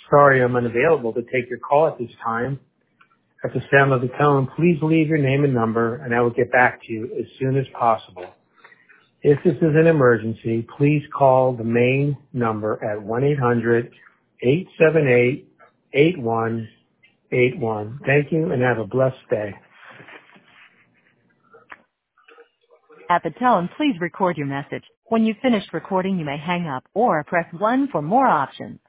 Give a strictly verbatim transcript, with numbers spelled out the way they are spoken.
Sorry, I'm unavailable to take your call at this time. At the sound of the tone, please leave your name and number, and I will get back to you as soon as possible. If this is an emergency, please call the main number at one eight hundred, eight seven eight, eight one eight one. Thank you, and have a blessed day. At the tone, please record your message. When you've finished recording, you may hang up or press one for more options.